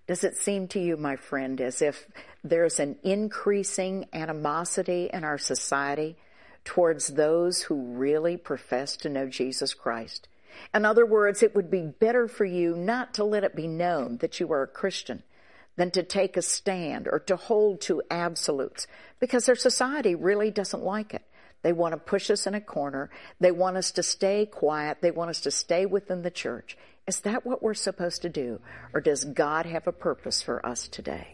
Does it seem to you, my friend, as if there's an increasing animosity in our society towards those who really profess to know Jesus Christ? In other words, it would be better for you not to let it be known that you are a Christian than to take a stand or to hold to absolutes, because our society really doesn't like it. They want to push us in a corner. They want us to stay quiet. They want us to stay within the church. Is that what we're supposed to do? Or does God have a purpose for us today?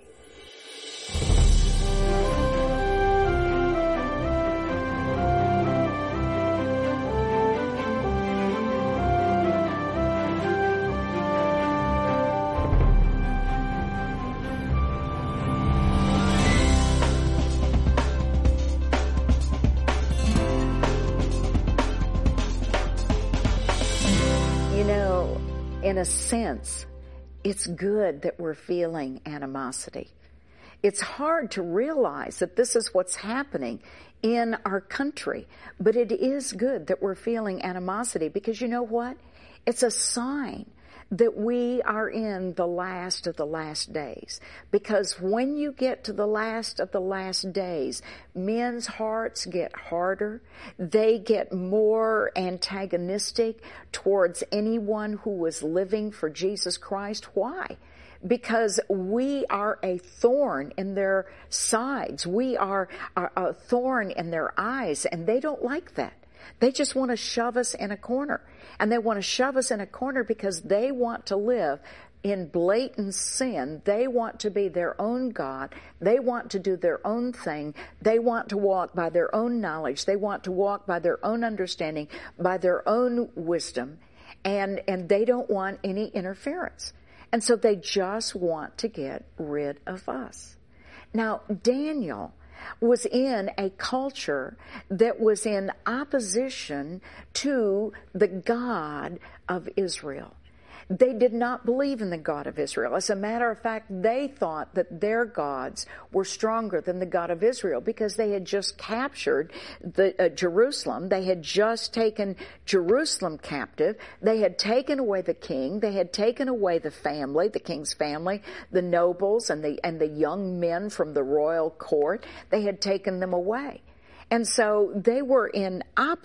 In a sense, it's good that we're feeling animosity. It's hard to realize that this is what's happening in our country, but it is good that we're feeling animosity, because you know what? It's a sign that we are in the last of the last days. Because when you get to the last of the last days, men's hearts get harder. They get more antagonistic towards anyone who is living for Jesus Christ. Why? Because we are a thorn in their sides. We are a thorn in their eyes, and they don't like that. They just want to shove us in a corner. And they want to shove us in a corner because they want to live in blatant sin. They want to be their own God. They want to do their own thing. They want to walk by their own knowledge. They want to walk by their own understanding, by their own wisdom. And they don't want any interference. And so they just want to get rid of us. Now, Daniel was in a culture that was in opposition to the God of Israel. They did not believe in the God of Israel. As a matter of fact, they thought that their gods were stronger than the God of Israel, because they had just captured Jerusalem. They had just taken Jerusalem captive. They had taken away the king. They had taken away the family, the king's family, the nobles and the young men from the royal court. They had taken them away. And so they were in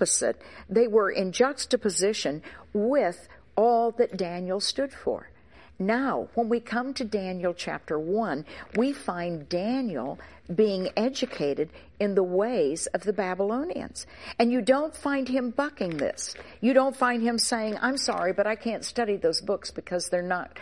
juxtaposition with all that Daniel stood for. Now, when we come to Daniel chapter 1, we find Daniel being educated in the ways of the Babylonians. And you don't find him bucking this. You don't find him saying, I'm sorry, but I can't study those books because they're not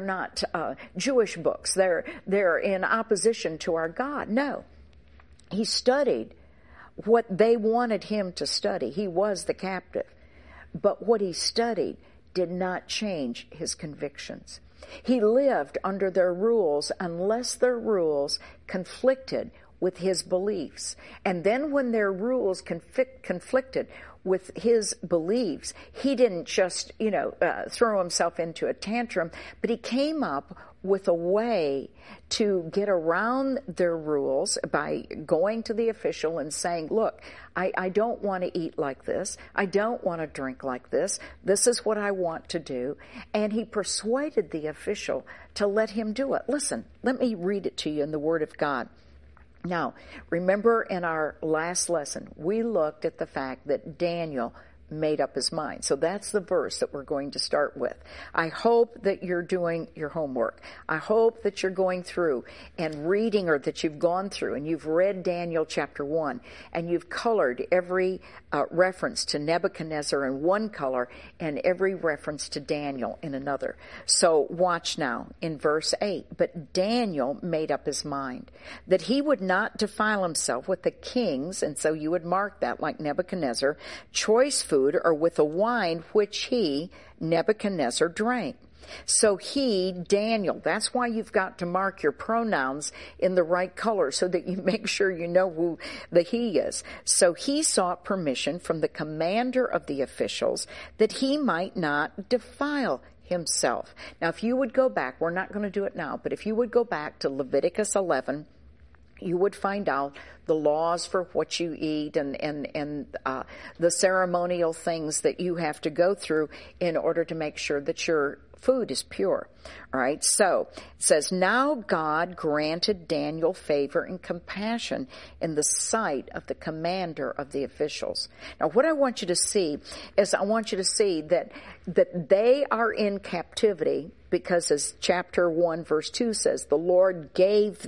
Jewish books. They're in opposition to our God. No. He studied what they wanted him to study. He was the captive. But what he studied did not change his convictions. He lived under their rules unless their rules conflicted with his beliefs. And then when their rules conflicted with his beliefs, he didn't just, throw himself into a tantrum, but he came up with a way to get around their rules by going to the official and saying, look, I don't want to eat like this. I don't want to drink like this. This is what I want to do. And he persuaded the official to let him do it. Listen, let me read it to you in the Word of God. Now, remember in our last lesson, we looked at the fact that Daniel made up his mind. So that's the verse that we're going to start with. I hope that you're doing your homework. I hope that you're going through and reading, or that you've gone through and you've read Daniel chapter 1, and you've colored every reference to Nebuchadnezzar in one color and every reference to Daniel in another. So watch now in verse 8. But Daniel made up his mind that he would not defile himself with the king's, and so you would mark that like Nebuchadnezzar, choice food, or with the wine which he, Nebuchadnezzar, drank. So he, Daniel, that's why you've got to mark your pronouns in the right color so that you make sure you know who the he is. So he sought permission from the commander of the officials that he might not defile himself. Now, if you would go back, we're not going to do it now, but if you would go back to Leviticus 11, you would find out the laws for what you eat and the ceremonial things that you have to go through in order to make sure that you're food is pure. All right, so it says, now God granted Daniel favor and compassion in the sight of the commander of the officials. Now, what I want you to see is I want you to see that they are in captivity because, as chapter 1, verse 2 says, the Lord gave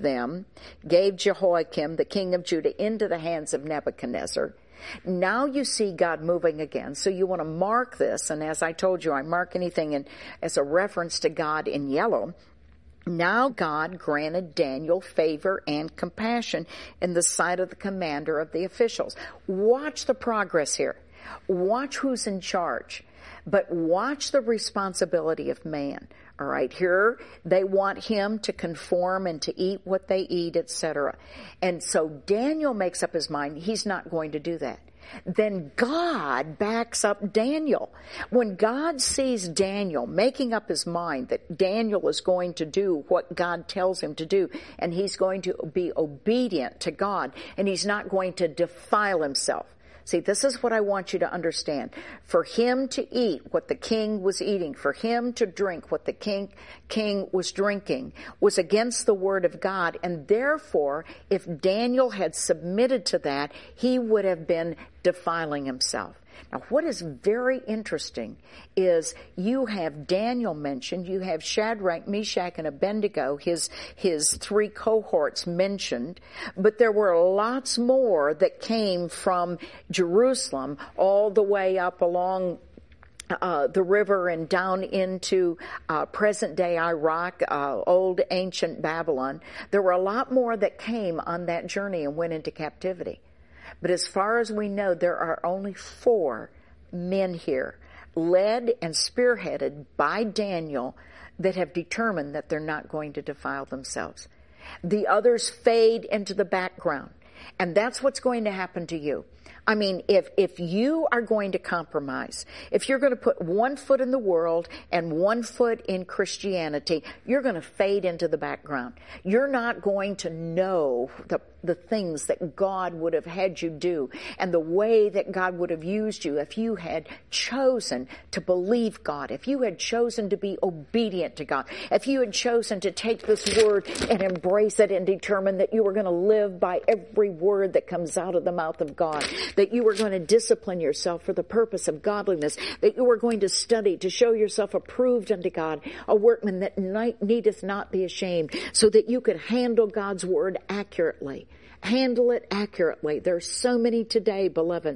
Jehoiakim, the king of Judah, into the hands of Nebuchadnezzar. Now you see God moving again. So you want to mark this. And as I told you, I mark anything as a reference to God in yellow. Now God granted Daniel favor and compassion in the sight of the commander of the officials. Watch the progress here. Watch who's in charge. But watch the responsibility of man. All right, here they want him to conform and to eat what they eat, etc. And so Daniel makes up his mind he's not going to do that. Then God backs up Daniel. When God sees Daniel making up his mind that Daniel is going to do what God tells him to do, and he's going to be obedient to God, and he's not going to defile himself. See, this is what I want you to understand. For him to eat what the king was eating, for him to drink what the king was drinking, was against the word of God. And therefore, if Daniel had submitted to that, he would have been defiling himself. Now, what is very interesting is you have Daniel mentioned, you have Shadrach, Meshach, and Abednego, his three cohorts mentioned, but there were lots more that came from Jerusalem all the way up along the river and down into present-day Iraq, old ancient Babylon. There were a lot more that came on that journey and went into captivity. But as far as we know, there are only 4 men here, led and spearheaded by Daniel, that have determined that they're not going to defile themselves. The others fade into the background. And that's what's going to happen to you. I mean, if you are going to compromise, if you're going to put one foot in the world and one foot in Christianity, you're going to fade into the background. You're not going to know the things that God would have had you do and the way that God would have used you if you had chosen to believe God, if you had chosen to be obedient to God, if you had chosen to take this word and embrace it and determine that you were going to live by every word that comes out of the mouth of God, that you were going to discipline yourself for the purpose of godliness, that you were going to study to show yourself approved unto God, a workman that needeth not be ashamed, so that you could handle God's word accurately. Handle it accurately. There are so many today, beloved,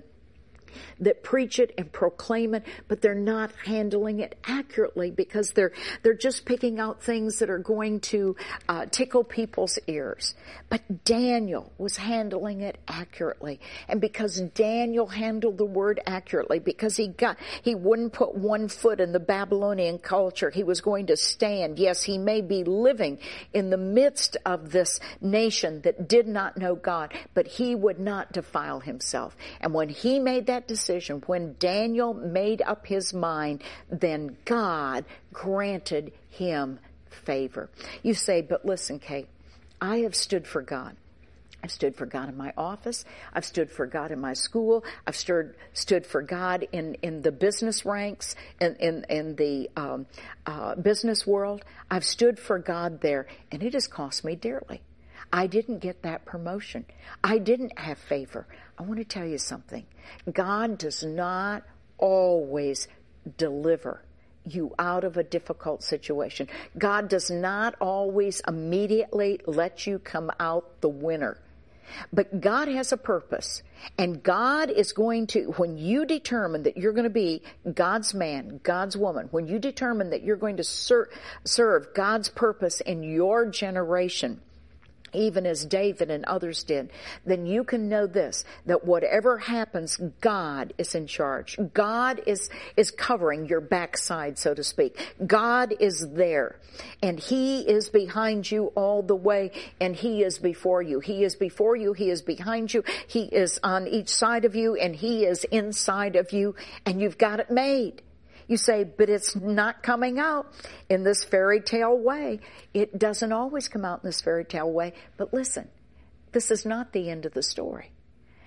that preach it and proclaim it, but they're not handling it accurately because they're just picking out things that are going to tickle people's ears. But Daniel was handling it accurately. And because Daniel handled the word accurately, because he wouldn't put one foot in the Babylonian culture, he was going to stand. Yes, he may be living in the midst of this nation that did not know God, but he would not defile himself. And when he made that decision, when Daniel made up his mind, then God granted him favor. You say, but listen, Kate, I have stood for God. I've stood for God in my office. I've stood for God in my school. I've stood for God in the business ranks, in the business world. I've stood for God there, and it has cost me dearly. I didn't get that promotion. I didn't have favor. I want to tell you something. God does not always deliver you out of a difficult situation. God does not always immediately let you come out the winner. But God has a purpose, and God is going to, when you determine that you're going to be God's man, God's woman, when you determine that you're going to serve God's purpose in your generation, even as David and others did, then you can know this, that whatever happens, God is in charge. God is covering your backside, so to speak. God is there, and He is behind you all the way, and He is before you. He is before you. He is behind you. He is on each side of you, and He is inside of you, and you've got it made. You say, but it's not coming out in this fairy tale way. It doesn't always come out in this fairy tale way. But listen, this is not the end of the story.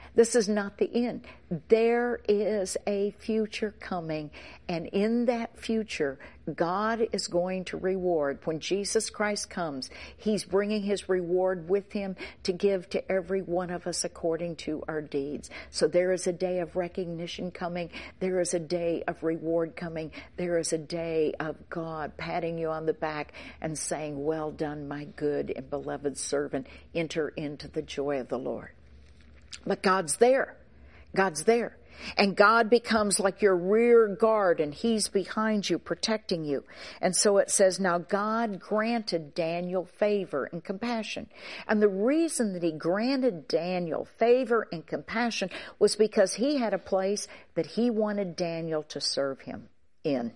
This is not the end. There is a future coming, and in that future, God is going to reward. When Jesus Christ comes, He's bringing His reward with Him to give to every one of us according to our deeds. So there is a day of recognition coming. There is a day of reward coming. There is a day of God patting you on the back and saying, "Well done, my good and beloved servant. Enter into the joy of the Lord." But God's there. God's there. And God becomes like your rear guard, and He's behind you, protecting you. And so it says, now God granted Daniel favor and compassion. And the reason that He granted Daniel favor and compassion was because He had a place that He wanted Daniel to serve Him in.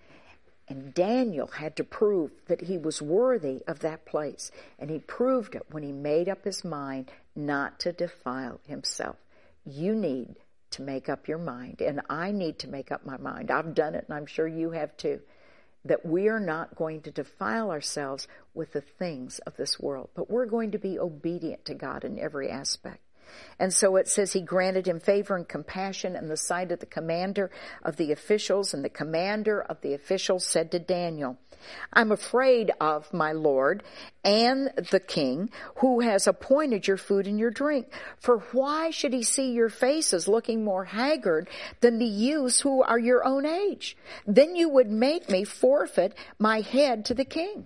And Daniel had to prove that he was worthy of that place. And he proved it when he made up his mind not to defile himself. You need to make up your mind, and I need to make up my mind. I've done it, and I'm sure you have too, that we are not going to defile ourselves with the things of this world, but we're going to be obedient to God in every aspect. And so it says He granted him favor and compassion in the sight of the commander of the officials, and the commander of the officials said to Daniel, I'm afraid of my Lord and the king, who has appointed your food and your drink. For why should he see your faces looking more haggard than the youths who are your own age? Then you would make me forfeit my head to the king.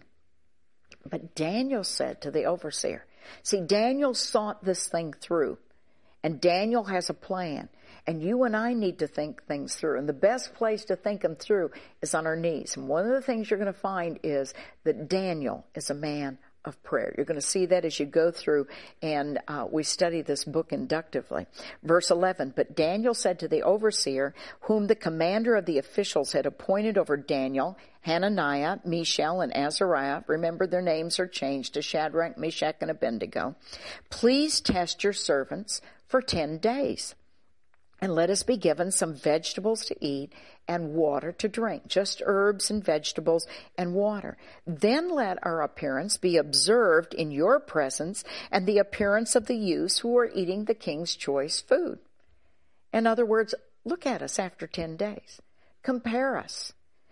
But Daniel said to the overseer, see, Daniel thought this thing through, and Daniel has a plan, and you and I need to think things through, and the best place to think them through is on our knees. And one of the things you're going to find is that Daniel is a man of prayer. You're going to see that as you go through, and we study this book inductively. Verse 11, but Daniel said to the overseer, whom the commander of the officials had appointed over Daniel, Hananiah, Mishael, and Azariah, remember their names are changed to Shadrach, Meshach, and Abednego, please test your servants for 10 days. And let us be given some vegetables to eat and water to drink, just herbs and vegetables and water. Then let our appearance be observed in your presence and the appearance of the youths who are eating the king's choice food. In other words, look at us after 10 days. Compare us.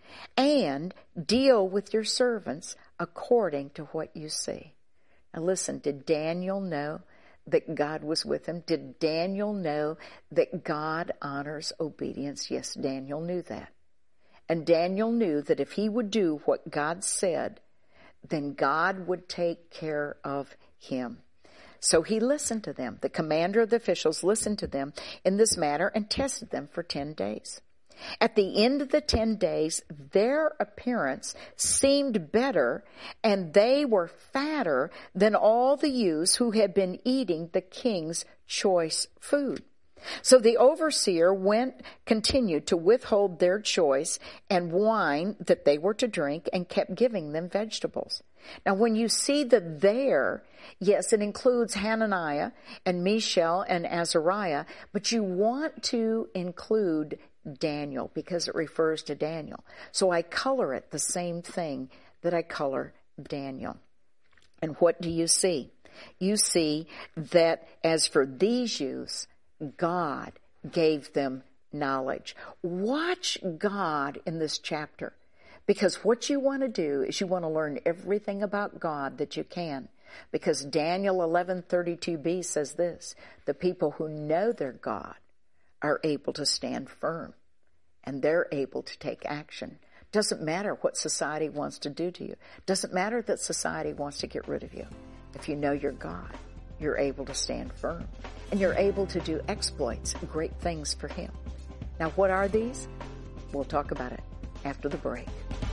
And deal with your servants according to what you see. Now listen, did Daniel know that God was with him? Did Daniel know that God honors obedience? Yes, Daniel knew that. And Daniel knew that if he would do what God said, then God would take care of him. So he listened to them. The commander of the officials listened to them in this matter and tested them for 10 days. At the end of the 10 days, their appearance seemed better, and they were fatter than all the youths who had been eating the king's choice food. So the overseer continued to withhold their choice and wine that they were to drink, and kept giving them vegetables. Now, when you see the there, yes, it includes Hananiah and Mishael and Azariah, but you want to include Daniel because it refers to Daniel. So I color it the same thing that I color Daniel. And what do you see? You see that as for these youths, God gave them knowledge. Watch God in this chapter, because what you want to do is you want to learn everything about God that you can. Because Daniel 11:32b says this, the people who know their God are able to stand firm, and they're able to take action. Doesn't matter what society wants to do to you. Doesn't matter that society wants to get rid of you. If you know your God, you're able to stand firm, and you're able to do exploits, great things for Him. Now, what are these? We'll talk about it after the break.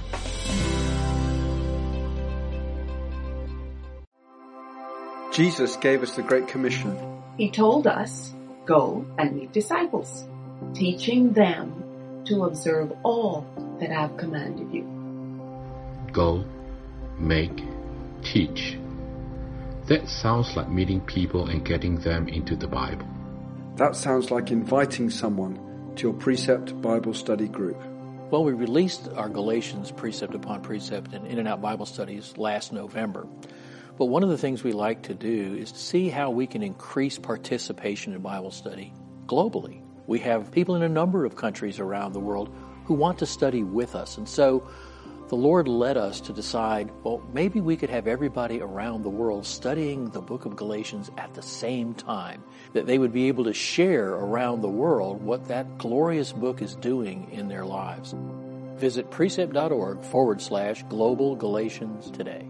Jesus gave us the Great Commission. He told us, go and make disciples, teaching them to observe all that I've commanded you. Go, make, teach. That sounds like meeting people and getting them into the Bible. That sounds like inviting someone to your Precept Bible Study group. Well, we released our Galatians Precept Upon Precept and In and Out Bible Studies last November. But one of the things we like to do is to see how we can increase participation in Bible study globally. We have people in a number of countries around the world who want to study with us. And so the Lord led us to decide, well, maybe we could have everybody around the world studying the book of Galatians at the same time, that they would be able to share around the world what that glorious book is doing in their lives. Visit precept.org/Global Galatians today.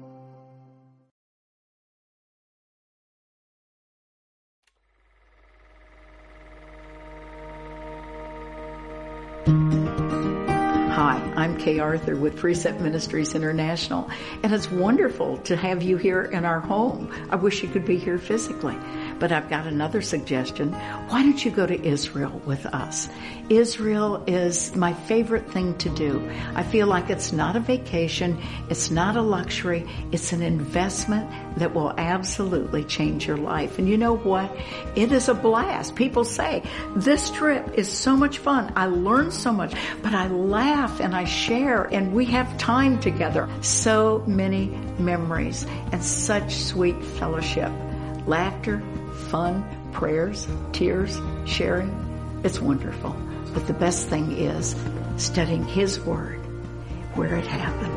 Hi, I'm Kay Arthur with Precept Ministries International, and it's wonderful to have you here in our home. I wish you could be here physically, but I've got another suggestion. Why don't you go to Israel with us? Israel is my favorite thing to do. I feel like it's not a vacation, it's not a luxury, it's an investment that will absolutely change your life. And you know what? It is a blast. People say, this trip is so much fun. I learned so much, but I laugh and I share and we have time together. So many memories and such sweet fellowship. Laughter, fun, prayers, tears, sharing. It's wonderful. But the best thing is studying His Word where it happened.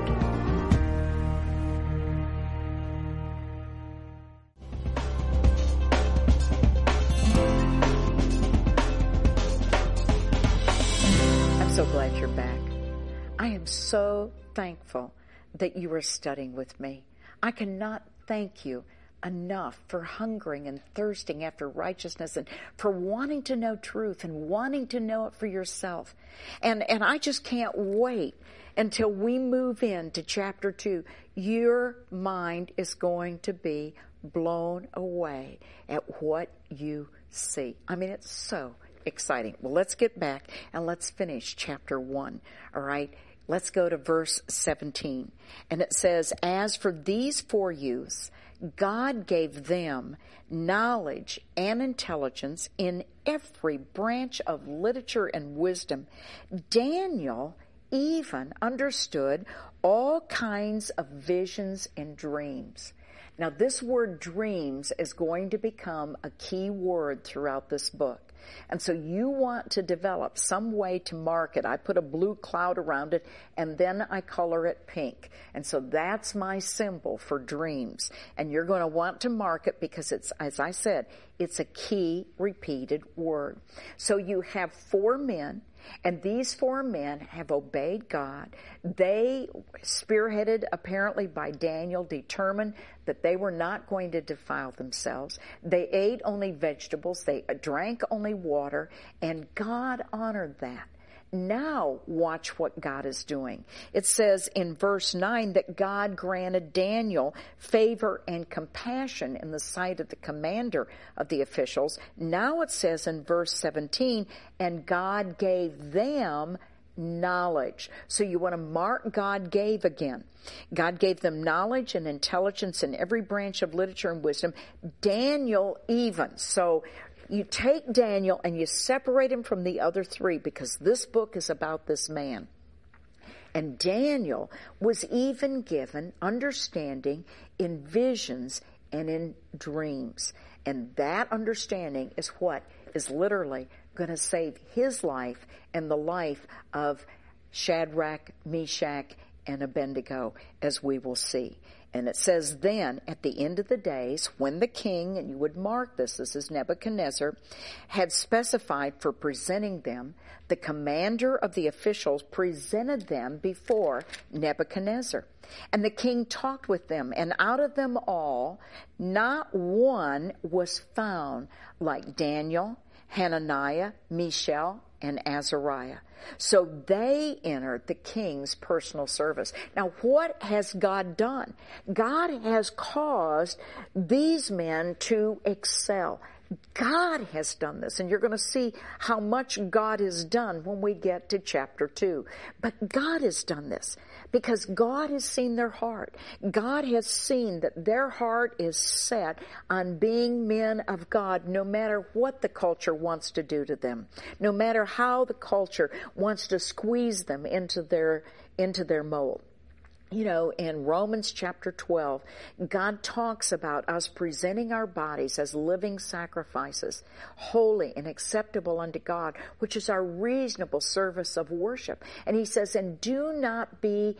I'm so glad you're back. I am so thankful that you are studying with me. I cannot thank you enough for hungering and thirsting after righteousness and for wanting to know truth and wanting to know it for yourself. And I just can't wait until we move into chapter 2. Your mind is going to be blown away at what you see. I mean, it's so exciting. Well, let's get back and let's finish chapter 1. All right. Let's go to verse 17. And it says, as for these 4 youths, God gave them knowledge and intelligence in every branch of literature and wisdom. Daniel even understood all kinds of visions and dreams. Now, this word dreams is going to become a key word throughout this book. And so you want to develop some way to mark it. I put a blue cloud around it, and then I color it pink. And so that's my symbol for dreams. And you're going to want to mark it because it's, as I said, it's a key repeated word. So you have 4 men. And these 4 men have obeyed God. They, spearheaded apparently by Daniel, determined that they were not going to defile themselves. They ate only vegetables. They drank only water. And God honored that. Now watch what God is doing. It says in verse 9 that God granted Daniel favor and compassion in the sight of the commander of the officials. Now it says in verse 17, and God gave them knowledge. So you want to mark God gave again. God gave them knowledge and intelligence in every branch of literature and wisdom. Daniel even. So you take Daniel and you separate him from the other 3 because this book is about this man. And Daniel was even given understanding in visions and in dreams. And that understanding is what is literally going to save his life and the life of Shadrach, Meshach, and Abednego, as we will see. And it says then, at the end of the days, when the king, and you would mark this is Nebuchadnezzar, had specified for presenting them, the commander of the officials presented them before Nebuchadnezzar. And the king talked with them, and out of them all, not one was found like Daniel, Hananiah, Mishael, and Azariah. So they entered the king's personal service. Now, what has God done? God has caused these men to excel. God has done this, and you're going to see how much God has done when we get to chapter 2. But God has done this because God has seen their heart. God has seen that their heart is set on being men of God, no matter what the culture wants to do to them, no matter how the culture wants to squeeze them into their mold. In Romans chapter 12, God talks about us presenting our bodies as living sacrifices, holy and acceptable unto God, which is our reasonable service of worship. And he says, and do not be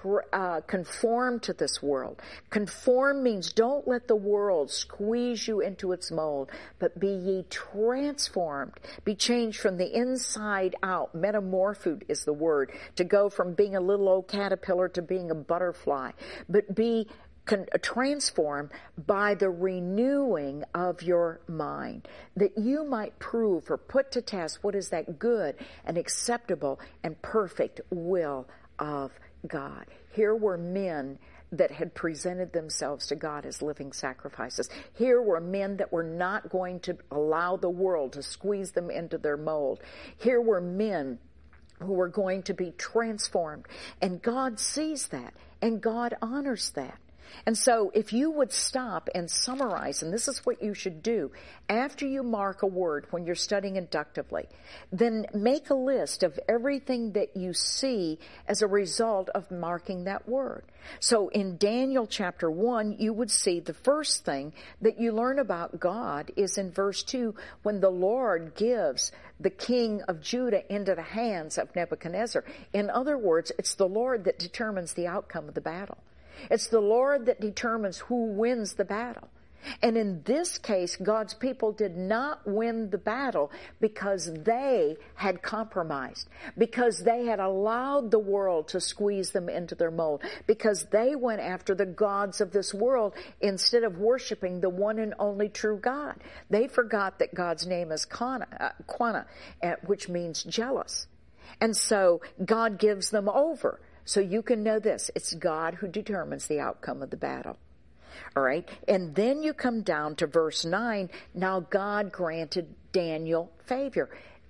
conformed to this world. Conform means don't let the world squeeze you into its mold, but be ye transformed, be changed from the inside out. Metamorphosed is the word, to go from being a little old caterpillar to being a butterfly, but be transformed by the renewing of your mind, that you might prove or put to test what is that good and acceptable and perfect will of God. Here were men that had presented themselves to God as living sacrifices. Here were men that were not going to allow the world to squeeze them into their mold. Here were men who were going to be transformed. And God sees that, and God honors that. And so if you would stop and summarize, and this is what you should do, after you mark a word when you're studying inductively, then make a list of everything that you see as a result of marking that word. So in Daniel chapter 1, you would see the first thing that you learn about God is in verse 2, when the Lord gives the king of Judah into the hands of Nebuchadnezzar. In other words, it's the Lord that determines the outcome of the battle. It's the Lord that determines who wins the battle. And in this case, God's people did not win the battle because they had compromised, because they had allowed the world to squeeze them into their mold, because they went after the gods of this world instead of worshiping the one and only true God. They forgot that God's name is Quana, which means jealous. And so God gives them over. So you can know this, it's God who determines the outcome of the battle. All right, and then you come down to verse 9. Now God granted Daniel favor.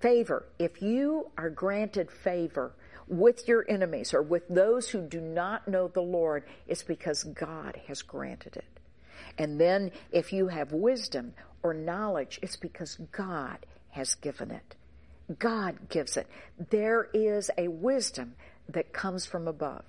If you are granted favor with your enemies or with those who do not know the Lord, it's because God has granted it. And then if you have wisdom or knowledge, it's because God has given it. God gives it. There is a wisdom that comes from above.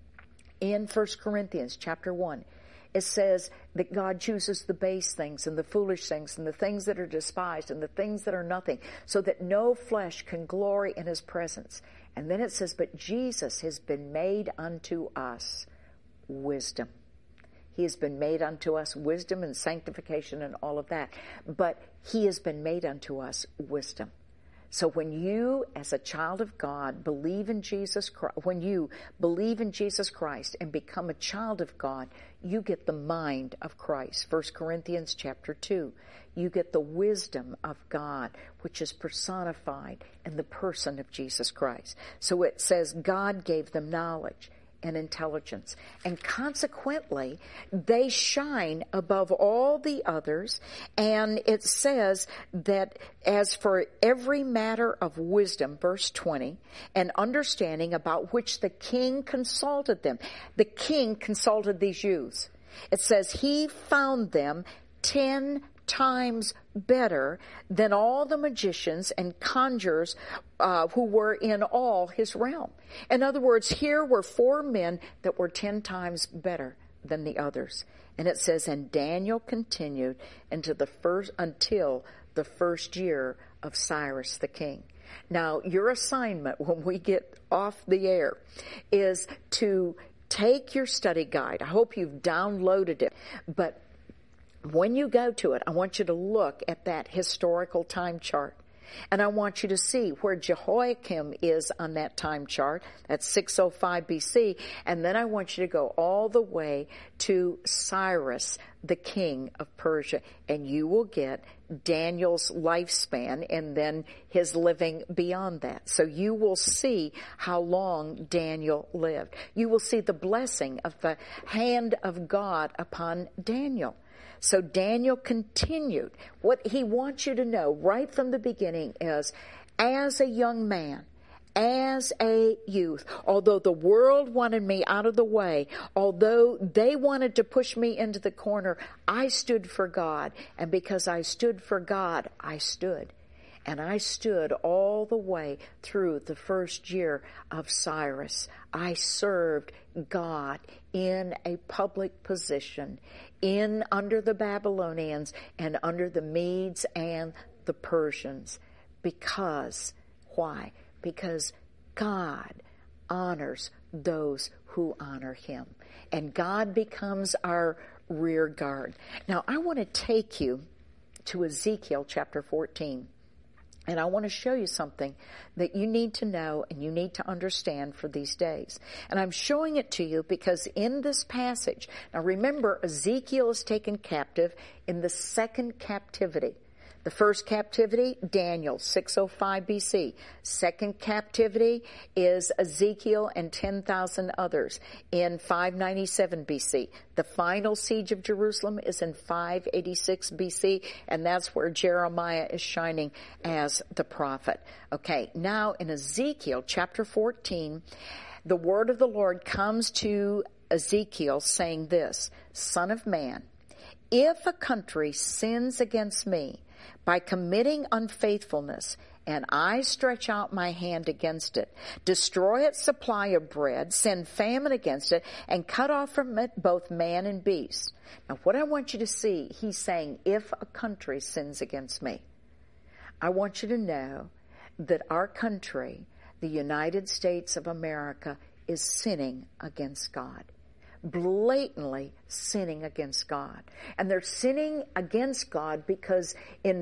In 1 Corinthians chapter 1, it says that God chooses the base things and the foolish things and the things that are despised and the things that are nothing, so that no flesh can glory in his presence. And then it says, but Jesus has been made unto us wisdom. He has been made unto us wisdom and sanctification and all of that. But he has been made unto us wisdom. So when you, as a child of God, believe in Jesus Christ, when you believe in Jesus Christ and become a child of God, you get the mind of Christ. 1 Corinthians chapter 2, you get the wisdom of God, which is personified in the person of Jesus Christ. So it says God gave them knowledge and intelligence, and consequently they shine above all the others. And it says that as for every matter of wisdom, verse 20, and understanding about which the king consulted them. The king consulted these youths. It says he found them 10 times better than all the magicians and conjurers who were in all his realm. In other words, here were 4 men that were 10 times better than the others. And it says, and Daniel continued until the first year of Cyrus the king. Now, your assignment when we get off the air is to take your study guide. I hope you've downloaded it, but when you go to it, I want you to look at that historical time chart. And I want you to see where Jehoiakim is on that time chart. That's 605 BC. And then I want you to go all the way to Cyrus, the king of Persia. And you will get Daniel's lifespan and then his living beyond that. So you will see how long Daniel lived. You will see the blessing of the hand of God upon Daniel. So Daniel continued. What he wants you to know right from the beginning is, as a young man, as a youth, although the world wanted me out of the way, although they wanted to push me into the corner, I stood for God. And because I stood for God, I stood. And I stood all the way through the first year of Cyrus. I served God in a public position under the Babylonians and under the Medes and the Persians. Because, why? Because God honors those who honor Him. And God becomes our rear guard. Now, I want to take you to Ezekiel chapter 14. And I want to show you something that you need to know and you need to understand for these days. And I'm showing it to you because in this passage, now remember, Ezekiel is taken captive in the second captivity. The first captivity, Daniel, 605 BC. Second captivity is Ezekiel and 10,000 others in 597 BC. The final siege of Jerusalem is in 586 BC, and that's where Jeremiah is shining as the prophet. Okay, now in Ezekiel chapter 14, the word of the Lord comes to Ezekiel saying this, Son of man, if a country sins against me, by committing unfaithfulness, and I stretch out my hand against it, destroy its supply of bread, send famine against it, and cut off from it both man and beast. Now, what I want you to see, he's saying, if a country sins against me, I want you to know that our country, the United States of America, is sinning against God. Blatantly sinning against God. And they're sinning against God because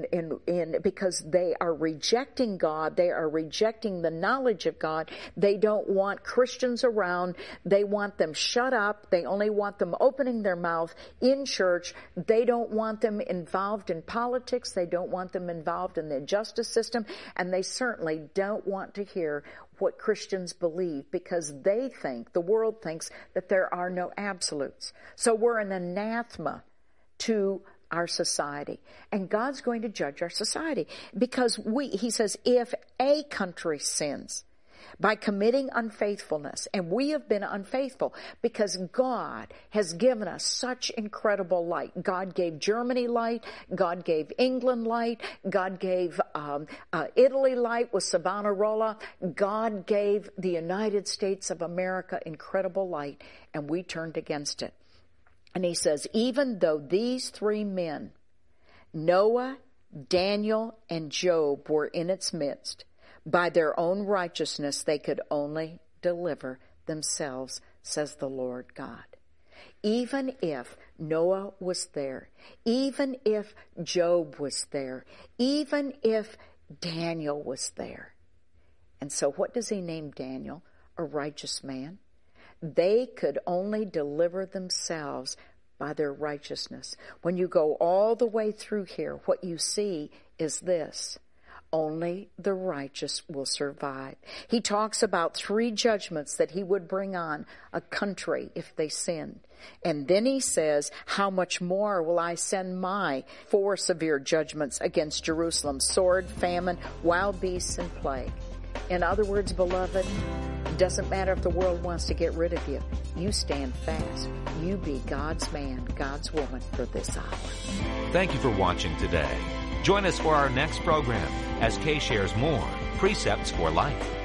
because they are rejecting God, they are rejecting the knowledge of God. They don't want Christians around. They want them shut up. They only want them opening their mouth in church. They don't want them involved in politics. They don't want them involved in the justice system. And they certainly don't want to hear what Christians believe because they think, the world thinks, that there are no absolutes. So we're an anathema to our society. And God's going to judge our society because he says, if a country sins by committing unfaithfulness, and we have been unfaithful because God has given us such incredible light. God gave Germany light. God gave England light. God gave Italy light with Savonarola. God gave the United States of America incredible light, and we turned against it. And he says, even though these three men, Noah, Daniel, and Job, were in its midst, by their own righteousness they could only deliver themselves, says the Lord God. Even if Noah was there, even if Job was there, even if Daniel was there. And so what does he name Daniel? A righteous man. They could only deliver themselves by their righteousness. When you go all the way through here, what you see is this. Only the righteous will survive. He talks about 3 judgments that he would bring on a country if they sinned. And then he says, how much more will I send my 4 severe judgments against Jerusalem? Sword, famine, wild beasts, and plague. In other words, beloved, it doesn't matter if the world wants to get rid of you. You stand fast. You be God's man, God's woman for this hour. Thank you for watching today. Join us for our next program as Kay shares more Precepts for Life.